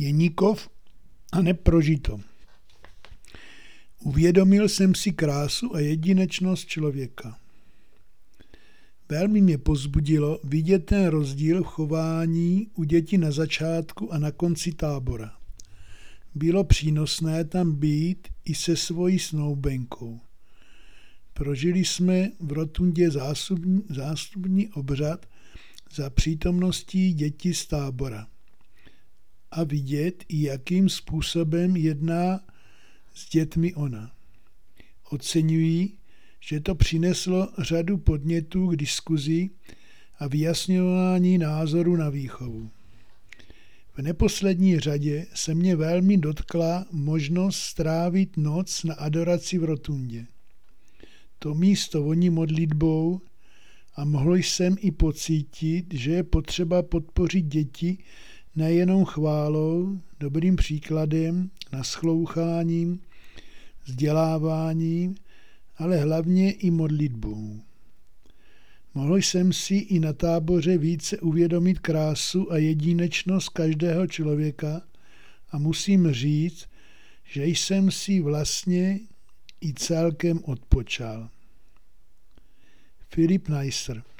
Jeníkov a neprožito. Uvědomil jsem si krásu a jedinečnost člověka. Velmi mě povzbudilo vidět ten rozdíl v chování u dětí na začátku a na konci tábora. Bylo přínosné tam být i se svojí snoubenkou. Prožili jsme v rotundě zástupní obřad za přítomností dětí z tábora. A vidět, jakým způsobem jedná s dětmi ona. Oceňuji, že to přineslo řadu podnětů k diskuzi a vyjasňování názoru na výchovu. V neposlední řadě se mě velmi dotkla možnost strávit noc na adoraci v rotundě. To místo voní modlitbou a mohl jsem i pocítit, že je potřeba podpořit děti nejenom chválou, dobrým příkladem, nasloucháním, vzděláváním, ale hlavně i modlitbou. Mohl jsem si i na táboře více uvědomit krásu a jedinečnost každého člověka a musím říct, že jsem si vlastně i celkem odpočal. Filip Neisser.